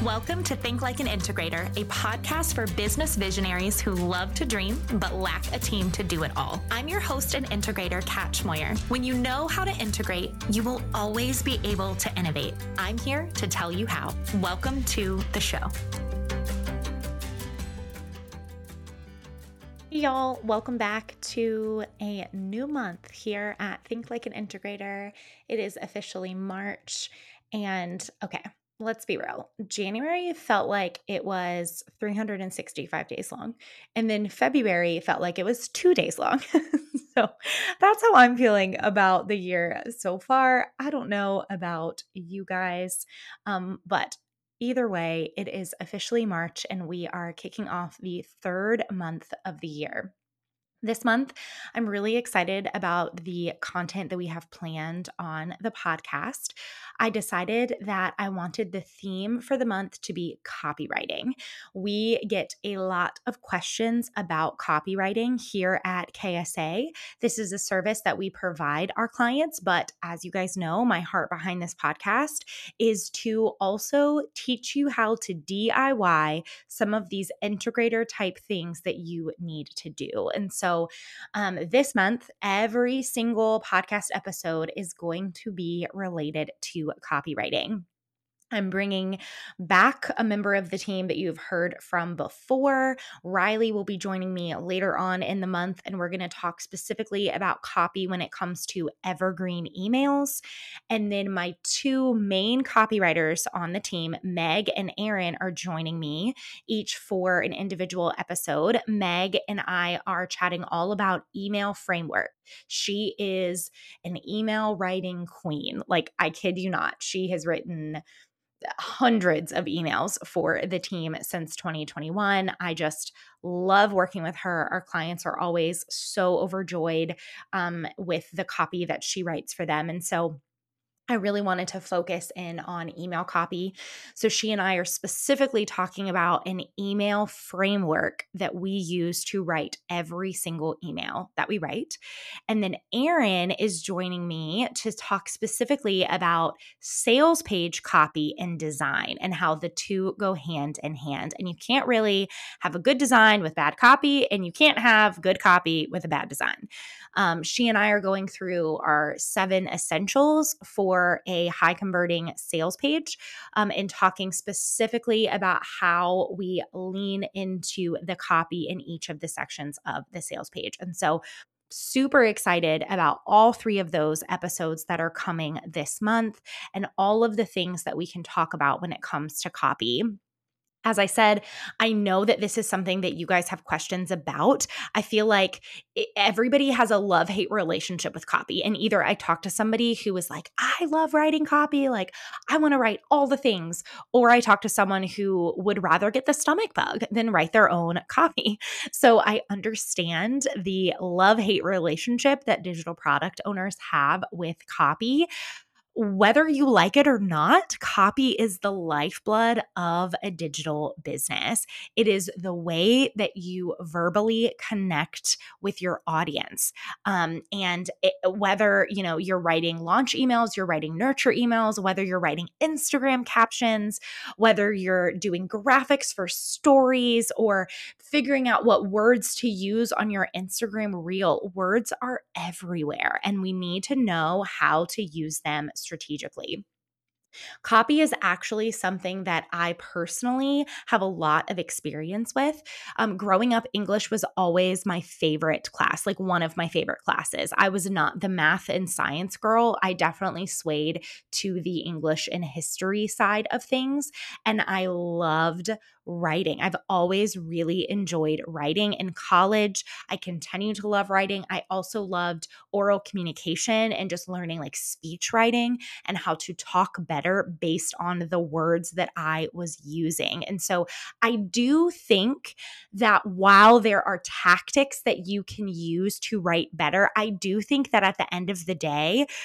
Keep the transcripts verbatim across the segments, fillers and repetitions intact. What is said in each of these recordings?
Welcome to Think Like an Integrator, a podcast for business visionaries who love to dream but lack a team to do it all. I'm your host and integrator, Kat Schmoyer. When you know how to integrate, you will always be able to innovate. I'm here to tell you how. Welcome to the show. Hey y'all, welcome back to a new month here at Think Like an Integrator. It is officially March, and okay, let's be real. January felt like it was three hundred sixty-five days long, and then February felt like it was two days long. So that's how I'm feeling about the year so far. I don't know about you guys, um, but either way, it is officially March, and we are kicking off the third month of the year. This month, I'm really excited about the content that we have planned on the podcast. I decided that I wanted the theme for the month to be copywriting. We get a lot of questions about copywriting here at K S A. This is a service that we provide our clients, but as you guys know, my heart behind this podcast is to also teach you how to D I Y some of these integrator type things that you need to do. And so So um, this month, every single podcast episode is going to be related to copywriting. I'm bringing back a member of the team that you've heard from before. Riley will be joining me later on in the month, and we're going to talk specifically about copy when it comes to evergreen emails. And then my two main copywriters on the team, Meg and Erin, are joining me each for an individual episode. Meg and I are chatting all about email framework. She is an email writing queen. Like, I kid you not. She has written hundreds of emails for the team since twenty twenty-one. I just love working with her. Our clients are always so overjoyed um, with the copy that she writes for them. And so I really wanted to focus in on email copy. So she and I are specifically talking about an email framework that we use to write every single email that we write. And then Erin is joining me to talk specifically about sales page copy and design and how the two go hand in hand. And you can't really have a good design with bad copy, and you can't have good copy with a bad design. Um, she and I are going through our seven essentials for a high converting sales page um, and talking specifically about how we lean into the copy in each of the sections of the sales page. And so super excited about all three of those episodes that are coming this month and all of the things that we can talk about when it comes to copy. As I said, I know that this is something that you guys have questions about. I feel like it, everybody has a love-hate relationship with copy. And either I talk to somebody who is like, I love writing copy, like I want to write all the things, or I talk to someone who would rather get the stomach bug than write their own copy. So I understand the love-hate relationship that digital product owners have with copy. Whether you like it or not, copy is the lifeblood of a digital business. It is the way that you verbally connect with your audience. Um, and it, whether, you know, you're writing launch emails, you're writing nurture emails, whether you're writing Instagram captions, whether you're doing graphics for stories or figuring out what words to use on your Instagram reel, words are everywhere, and we need to know how to use them strategically. Copy is actually something that I personally have a lot of experience with. Um, growing up, English was always my favorite class, like one of my favorite classes. I was not the math and science girl. I definitely swayed to the English and history side of things, and I loved writing. I've always really enjoyed writing in college. I continue to love writing. I also loved oral communication and just learning like speech writing and how to talk better based on the words that I was using. And so I do think that while there are tactics that you can use to write better, I do think that at the end of the day,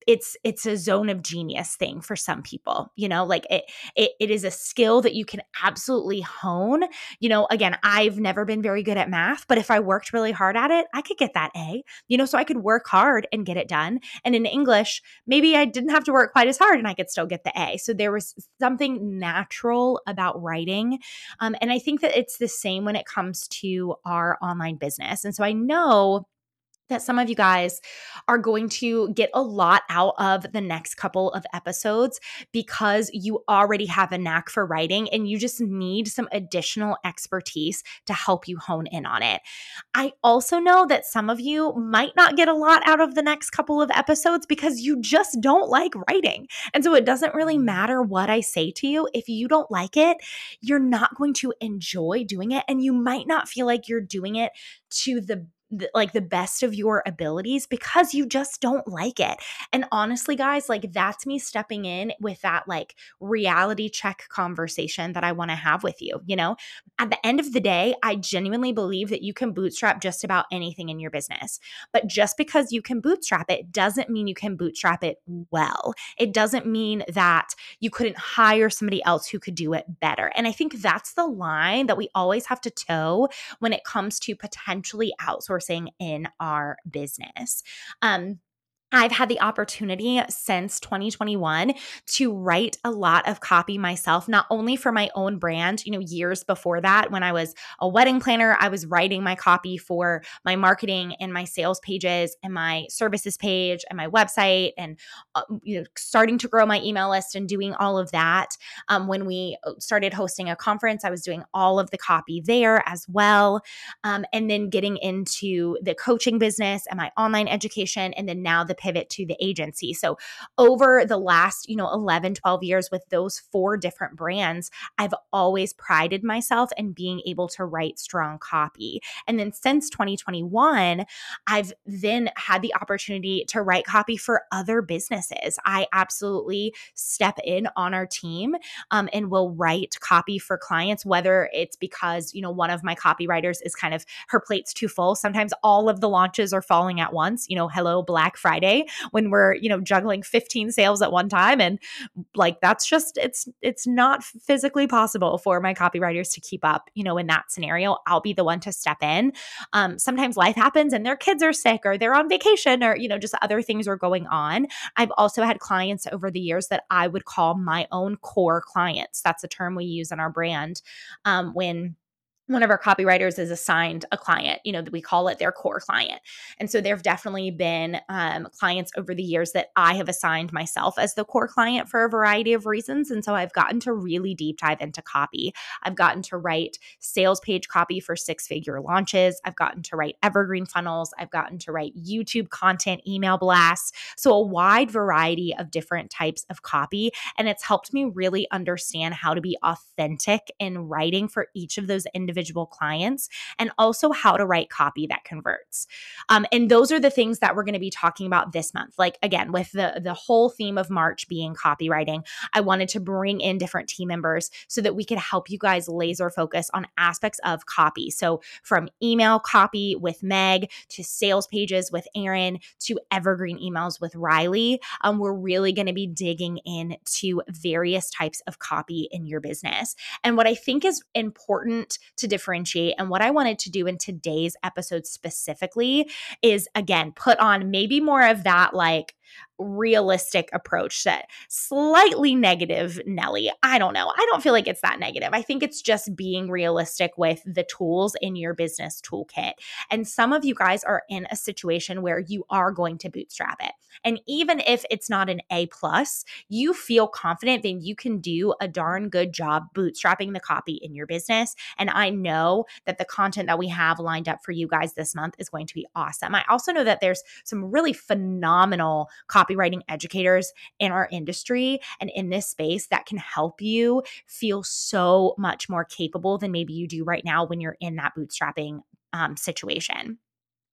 it's it's a zone of genius thing for some people, you know, like it, it it is a skill that you can absolutely hone. You know, again, I've never been very good at math, but if I worked really hard at it, I could get that A, you know, so I could work hard and get it done. And in English, maybe I didn't have to work quite as hard and I could still get the A. So there was something natural about writing. Um, and I think that it's the same when it comes to our online business. And so I know that some of you guys are going to get a lot out of the next couple of episodes because you already have a knack for writing and you just need some additional expertise to help you hone in on it. I also know that some of you might not get a lot out of the next couple of episodes because you just don't like writing. And so it doesn't really matter what I say to you. If you don't like it, you're not going to enjoy doing it and you might not feel like you're doing it to the the, like the best of your abilities because you just don't like it. And honestly, guys, like that's me stepping in with that like reality check conversation that I want to have with you. You know, at the end of the day, I genuinely believe that you can bootstrap just about anything in your business. But just because you can bootstrap it doesn't mean you can bootstrap it well. It doesn't mean that you couldn't hire somebody else who could do it better. And I think that's the line that we always have to toe when it comes to potentially outsourcing in our business. Um, I've had the opportunity since twenty twenty-one to write a lot of copy myself, not only for my own brand, you know, years before that, when I was a wedding planner, I was writing my copy for my marketing and my sales pages and my services page and my website and, uh, you know, starting to grow my email list and doing all of that. Um, when we started hosting a conference, I was doing all of the copy there as well. Um, and then getting into the coaching business and my online education, and then now the pivot to the agency. So over the last, you know, eleven, twelve years with those four different brands, I've always prided myself in being able to write strong copy. And then since twenty twenty-one, I've then had the opportunity to write copy for other businesses. I absolutely step in on our team um, and will write copy for clients, whether it's because, you know, one of my copywriters is kind of, her plate's too full. Sometimes all of the launches are falling at once, you know, hello, Black Friday, when we're, you know, juggling fifteen sales at one time. And like, that's just, it's, it's not physically possible for my copywriters to keep up, you know, in that scenario. I'll be the one to step in. Um, sometimes life happens and their kids are sick or they're on vacation or, you know, just other things are going on. I've also had clients over the years that I would call my own core clients. That's a term we use in our brand um, when one of our copywriters is assigned a client, you know, that we call it their core client. And so there have definitely been um, clients over the years that I have assigned myself as the core client for a variety of reasons. And so I've gotten to really deep dive into copy. I've gotten to write sales page copy for six figure launches. I've gotten to write evergreen funnels. I've gotten to write YouTube content, email blasts. So a wide variety of different types of copy. And it's helped me really understand how to be authentic in writing for each of those individual individual clients, and also how to write copy that converts. Um, and those are the things that we're going to be talking about this month. Like again, with the, the whole theme of March being copywriting, I wanted to bring in different team members so that we could help you guys laser focus on aspects of copy. So from email copy with Meg to sales pages with Aaron to evergreen emails with Riley, um, we're really going to be digging into various types of copy in your business. And what I think is important to differentiate, and what I wanted to do in today's episode specifically, is again, put on maybe more of that like realistic approach, that slightly negative Nelly. I don't know. I don't feel like it's that negative. I think it's just being realistic with the tools in your business toolkit. And some of you guys are in a situation where you are going to bootstrap it. And even if it's not an A plus, you feel confident that you can do a darn good job bootstrapping the copy in your business. And I know that the content that we have lined up for you guys this month is going to be awesome. I also know that there's some really phenomenal copywriting educators in our industry and in this space that can help you feel so much more capable than maybe you do right now when you're in that bootstrapping um, situation.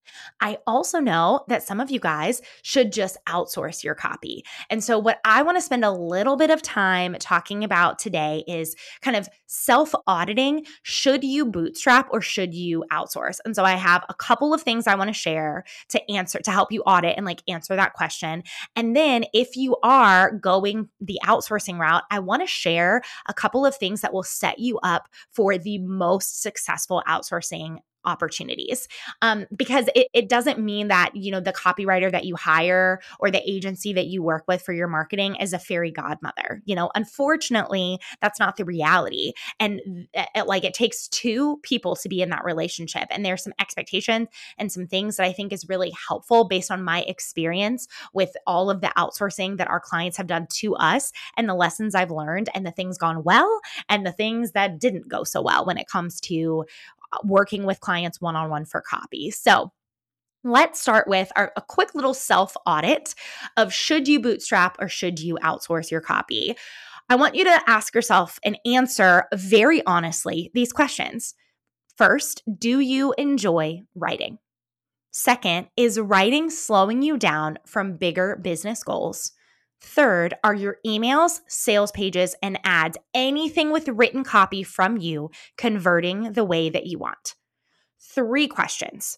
I also know that some of you guys should just outsource your copy. And so, what I want to spend a little bit of time talking about today is kind of self auditing. Should you bootstrap or should you outsource? And so, I have a couple of things I want to share to answer, to help you audit and like answer that question. And then, if you are going the outsourcing route, I want to share a couple of things that will set you up for the most successful outsourcing opportunities, um, because it, it doesn't mean that, you know, the copywriter that you hire or the agency that you work with for your marketing is a fairy godmother. You know, unfortunately, that's not the reality. And uh, like it takes two people to be in that relationship. And there's some expectations and some things that I think is really helpful based on my experience with all of the outsourcing that our clients have done to us and the lessons I've learned and the things gone well and the things that didn't go so well when it comes to working with clients one-on-one for copy. So let's start with our, a quick little self audit of should you bootstrap or should you outsource your copy? I want you to ask yourself and answer very honestly these questions. First, do you enjoy writing? Second, is writing slowing you down from bigger business goals? Third, are your emails, sales pages, and ads, anything with written copy from you, converting the way that you want? Three questions.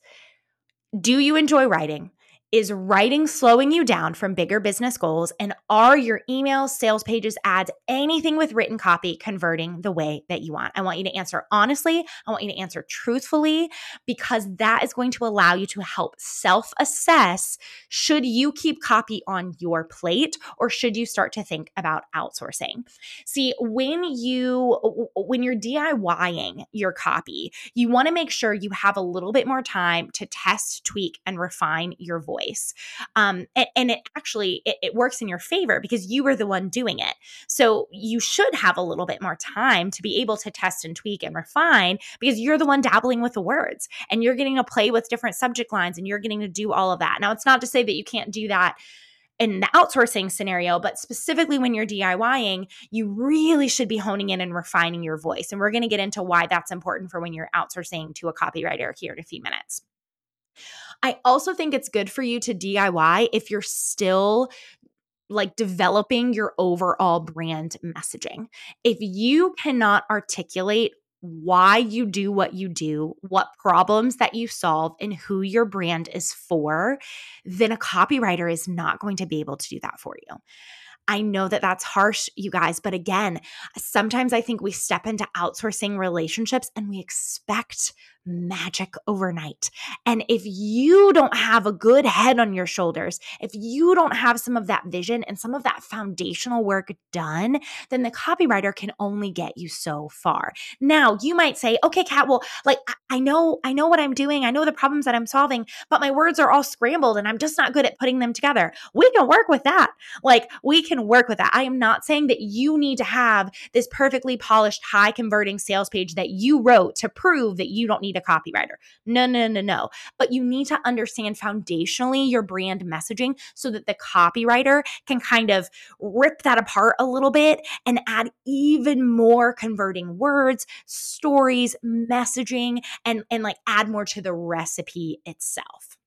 Do you enjoy writing? Is writing slowing you down from bigger business goals? And are your emails, sales pages, ads, anything with written copy converting the way that you want? I want you to answer honestly. I want you to answer truthfully, because that is going to allow you to help self-assess, should you keep copy on your plate or should you start to think about outsourcing? See, when you when you're DIYing your copy, you want to make sure you have a little bit more time to test, tweak, and refine your voice. Um, and, and it actually, it, it works in your favor because you were the one doing it. So you should have a little bit more time to be able to test and tweak and refine because you're the one dabbling with the words and you're getting to play with different subject lines and you're getting to do all of that. Now, it's not to say that you can't do that in the outsourcing scenario, but specifically when you're DIYing, you really should be honing in and refining your voice. And we're going to get into why that's important for when you're outsourcing to a copywriter here in a few minutes. I also think it's good for you to D I Y if you're still like developing your overall brand messaging. If you cannot articulate why you do what you do, what problems that you solve, and who your brand is for, then a copywriter is not going to be able to do that for you. I know that that's harsh, you guys, but again, sometimes I think we step into outsourcing relationships and we expect magic overnight. And if you don't have a good head on your shoulders, if you don't have some of that vision and some of that foundational work done, then the copywriter can only get you so far. Now, you might say, okay, Kat, well, like I I know, I know what I'm doing. I know the problems that I'm solving, but my words are all scrambled and I'm just not good at putting them together. We can work with that. Like we can work with that. I am not saying that you need to have this perfectly polished, high converting sales page that you wrote to prove that you don't need a copywriter. No, no, no, no. But you need to understand foundationally your brand messaging so that the copywriter can kind of rip that apart a little bit and add even more converting words, stories, messaging, and, and like add more to the recipe itself.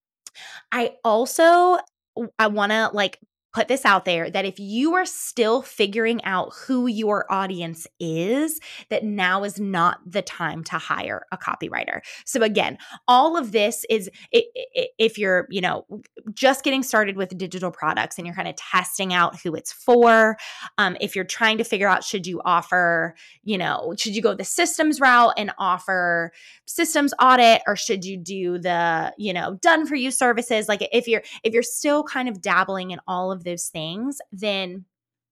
I also I want to like put this out there that if you are still figuring out who your audience is, that now is not the time to hire a copywriter. So again, all of this is if you're, you know, just getting started with digital products and you're kind of testing out who it's for, um, if you're trying to figure out, should you offer, you know, should you go the systems route and offer systems audit, or should you do the, you know, done for you services? Like if you're if you're still kind of dabbling in all of those things, then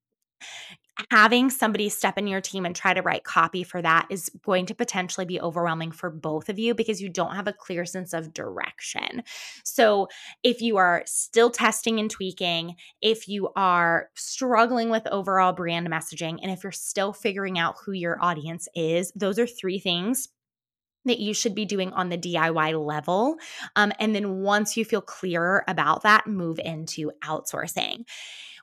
having somebody step in your team and try to write copy for that is going to potentially be overwhelming for both of you because you don't have a clear sense of direction. So if you are still testing and tweaking, if you are struggling with overall brand messaging, and if you're still figuring out who your audience is, those are three things that you should be doing on the D I Y level. Um, and then once you feel clearer about that, move into outsourcing.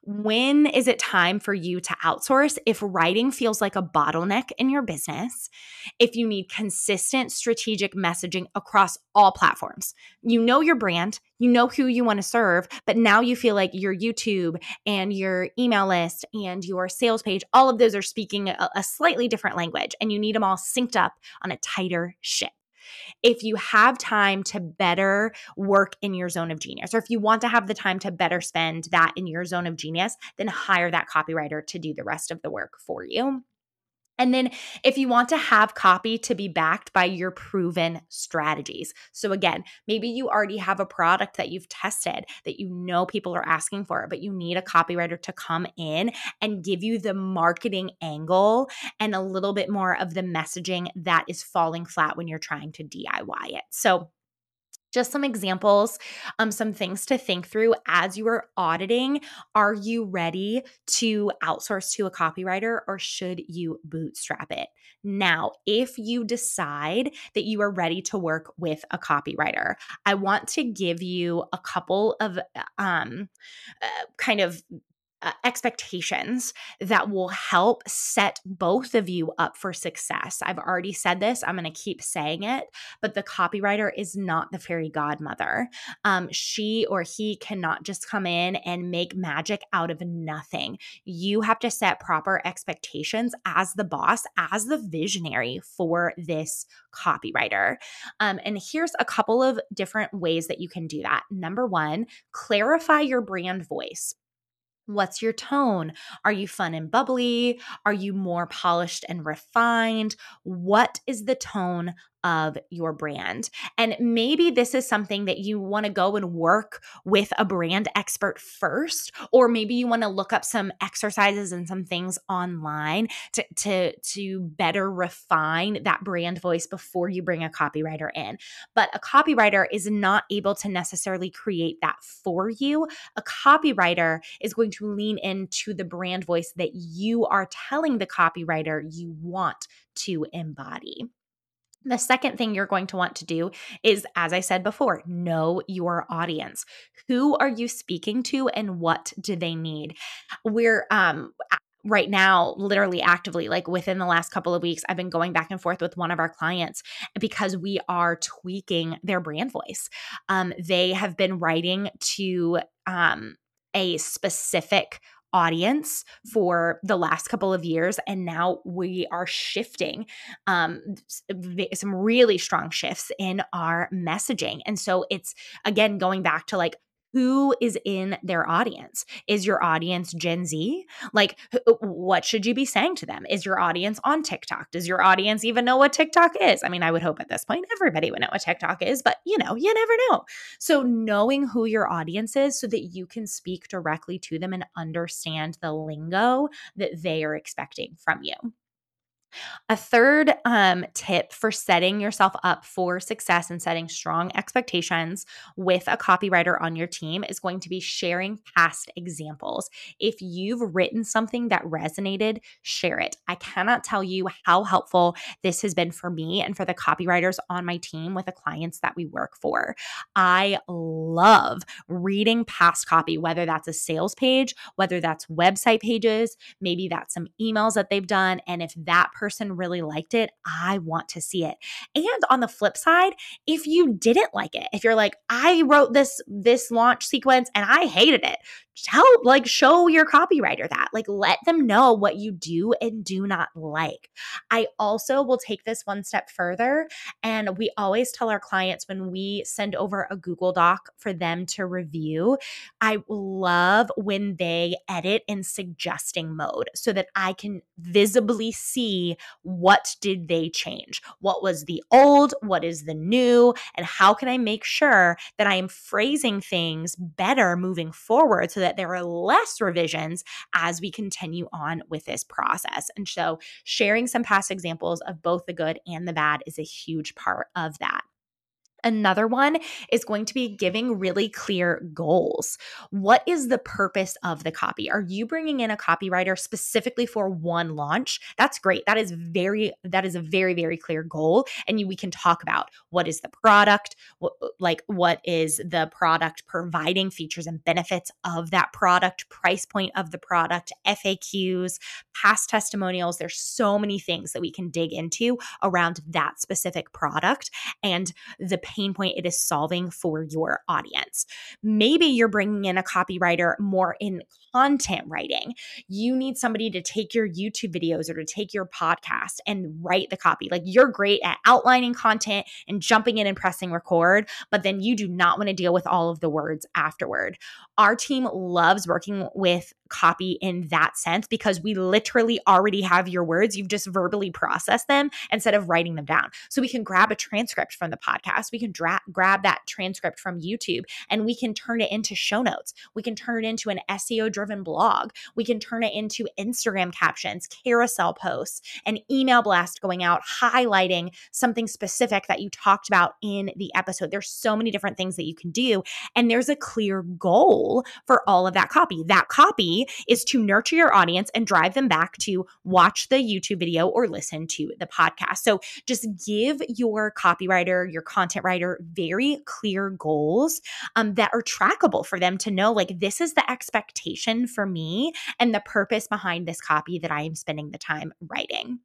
when is it time for you to outsource if writing feels like a bottleneck in your business, if you need consistent strategic messaging across all platforms? You know your brand, you know who you want to serve, but now you feel like your YouTube and your email list and your sales page, all of those are speaking a, a slightly different language, and you need them all synced up on a tighter ship. If you have time to better work in your zone of genius, or if you want to have the time to better spend that in your zone of genius, then hire that copywriter to do the rest of the work for you. And then if you want to have copy to be backed by your proven strategies. So again, maybe you already have a product that you've tested that you know people are asking for, but you need a copywriter to come in and give you the marketing angle and a little bit more of the messaging that is falling flat when you're trying to D I Y it. So just some examples, um, some things to think through as you are auditing. Are you ready to outsource to a copywriter, or should you bootstrap it? Now, if you decide that you are ready to work with a copywriter, I want to give you a couple of um, uh, kind of uh, expectations that will help set both of you up for success. I've already said this, I'm going to keep saying it, but the copywriter is not the fairy godmother. Um, she or he cannot just come in and make magic out of nothing. You have to set proper expectations as the boss, as the visionary for this copywriter. Um, and here's a couple of different ways that you can do that. Number one, clarify your brand voice. What's your tone? Are you fun and bubbly? Are you more polished and refined? What is the tone of your brand? And maybe this is something that you want to go and work with a brand expert first, or maybe you want to look up some exercises and some things online to, to, to better refine that brand voice before you bring a copywriter in. But a copywriter is not able to necessarily create that for you. A copywriter is going to lean into the brand voice that you are telling the copywriter you want to embody. The second thing you're going to want to do is, as I said before, know your audience. Who are you speaking to and what do they need? We're um right now, literally actively, like within the last couple of weeks, I've been going back and forth with one of our clients because we are tweaking their brand voice. Um, they have been writing to um, a specific audience for the last couple of years, and now we are shifting um, some really strong shifts in our messaging. And so it's, again, going back to like, who is in their audience? Is your audience Gen Z? Like, what should you be saying to them? Is your audience on TikTok? Does your audience even know what TikTok is? I mean, I would hope at this point everybody would know what TikTok is, but you know, you never know. So knowing who your audience is so that you can speak directly to them and understand the lingo that they are expecting from you. A third um, tip for setting yourself up for success and setting strong expectations with a copywriter on your team is going to be sharing past examples. If you've written something that resonated, share it. I cannot tell you how helpful this has been for me and for the copywriters on my team with the clients that we work for. I love reading past copy, whether that's a sales page, whether that's website pages, maybe that's some emails that they've done. And if that person really liked it, I want to see it. And on the flip side, if you didn't like it, if you're like, I wrote this this launch sequence and I hated it, tell like show your copywriter that. Like let them know what you do and do not like. I also will take this one step further, and we always tell our clients when we send over a Google Doc for them to review, I love when they edit in suggesting mode so that I can visibly see what did they change? What was the old? What is the new? And how can I make sure that I am phrasing things better moving forward so that there are less revisions as we continue on with this process? And so sharing some past examples of both the good and the bad is a huge part of that. Another one is going to be giving really clear goals. What is the purpose of the copy? Are you bringing in a copywriter specifically for one launch? That's great. That is very that is a very very clear goal, and you, we can talk about what is the product, what, like what is the product providing, features and benefits of that product, price point of the product, F A Qs, past testimonials. There's so many things that we can dig into around that specific product and the pain point it is solving for your audience. Maybe you're bringing in a copywriter more in content writing. You need somebody to take your YouTube videos or to take your podcast and write the copy. Like, you're great at outlining content and jumping in and pressing record, but then you do not want to deal with all of the words afterward. Our team loves working with copy in that sense because we literally already have your words. You've just verbally processed them instead of writing them down. So we can grab a transcript from the podcast. We can dra- grab that transcript from YouTube, and we can turn it into show notes. We can turn it into an S E O driven blog. We can turn it into Instagram captions, carousel posts, an email blast going out highlighting something specific that you talked about in the episode. There's so many different things that you can do, and there's a clear goal for all of that copy. That copy is to nurture your audience and drive them back to watch the YouTube video or listen to the podcast. So just give your copywriter, your content writer, very clear goals um, that are trackable for them to know, like, this is the expectation for me and the purpose behind this copy that I am spending the time writing.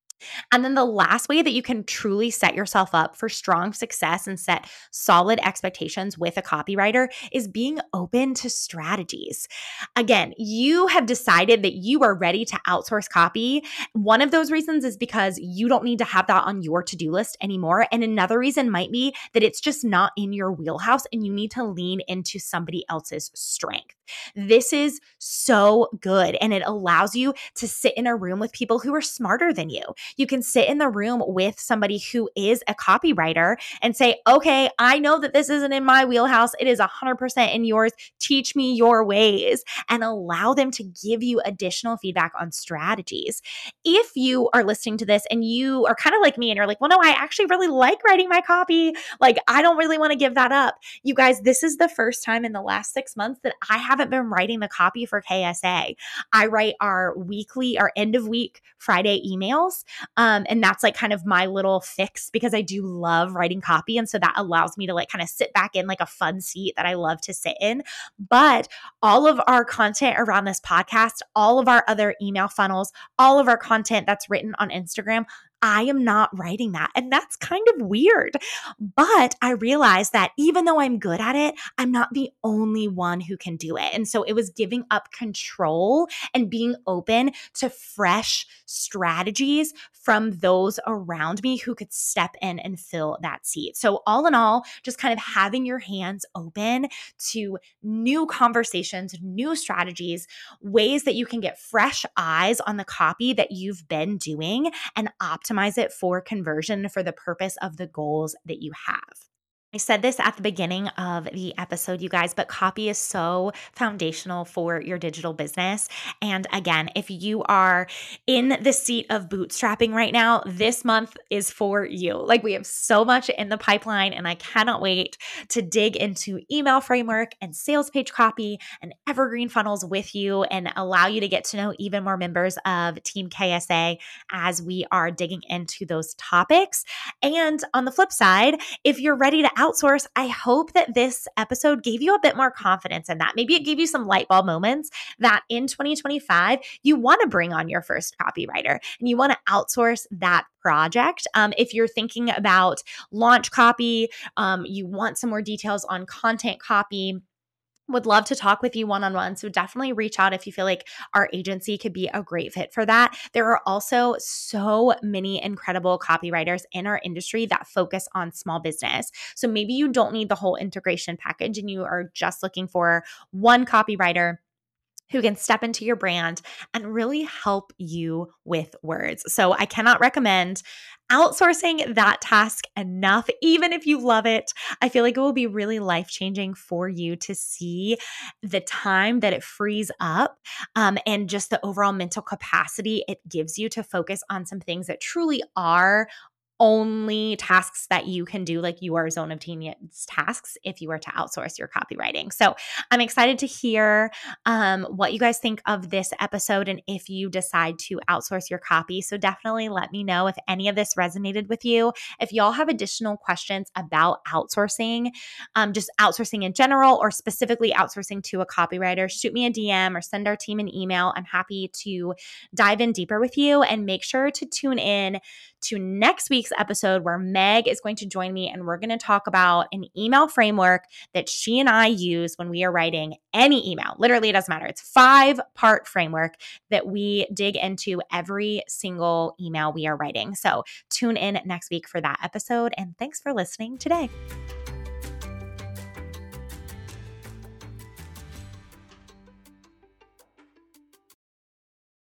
And then the last way that you can truly set yourself up for strong success and set solid expectations with a copywriter is being open to strategies. Again, you have decided that you are ready to outsource copy. One of those reasons is because you don't need to have that on your to-do list anymore. And another reason might be that it's just not in your wheelhouse and you need to lean into somebody else's strength. This is so good, and it allows you to sit in a room with people who are smarter than you. You can sit in the room with somebody who is a copywriter and say, okay, I know that this isn't in my wheelhouse. It is one hundred percent in yours. Teach me your ways, and allow them to give you additional feedback on strategies. If you are listening to this and you are kind of like me and you're like, well, no, I actually really like writing my copy. Like, I don't really want to give that up. You guys, this is the first time in the last six months that I haven't been writing the copy for K S A. I write our weekly, our end of week Friday emails. Um, and that's like kind of my little fix because I do love writing copy. And so that allows me to like kind of sit back in like a fun seat that I love to sit in. But all of our content around this podcast, all of our other email funnels, all of our content that's written on Instagram, I am not writing that. And that's kind of weird. But I realized that even though I'm good at it, I'm not the only one who can do it. And so it was giving up control and being open to fresh strategies from those around me who could step in and fill that seat. So all in all, just kind of having your hands open to new conversations, new strategies, ways that you can get fresh eyes on the copy that you've been doing and optimize it for conversion for the purpose of the goals that you have. I said this at the beginning of the episode, you guys, but copy is so foundational for your digital business. And again, if you are in the seat of bootstrapping right now, this month is for you. Like, we have so much in the pipeline, and I cannot wait to dig into email framework and sales page copy and evergreen funnels with you and allow you to get to know even more members of Team K S A as we are digging into those topics. And on the flip side, if you're ready to outsource, I hope that this episode gave you a bit more confidence in that. Maybe it gave you some light bulb moments that in twenty twenty-five, you want to bring on your first copywriter and you want to outsource that project. Um, if you're thinking about launch copy, um, you want some more details on content copy, would love to talk with you one-on-one. So definitely reach out if you feel like our agency could be a great fit for that. There are also so many incredible copywriters in our industry that focus on small business. So maybe you don't need the whole integration package and you are just looking for one copywriter who can step into your brand and really help you with words. So I cannot recommend outsourcing that task enough. Even if you love it, I feel like it will be really life-changing for you to see the time that it frees up um, and just the overall mental capacity it gives you to focus on some things that truly are only tasks that you can do, like your zone of genius tasks, if you were to outsource your copywriting. So I'm excited to hear um, what you guys think of this episode and if you decide to outsource your copy. So definitely let me know if any of this resonated with you. If y'all have additional questions about outsourcing, um, just outsourcing in general or specifically outsourcing to a copywriter, shoot me a D M or send our team an email. I'm happy to dive in deeper with you, and make sure to tune in to next week's episode where Meg is going to join me and we're going to talk about an email framework that she and I use when we are writing any email. Literally, it doesn't matter. It's a five-part framework that we dig into every single email we are writing. So tune in next week for that episode, and thanks for listening today.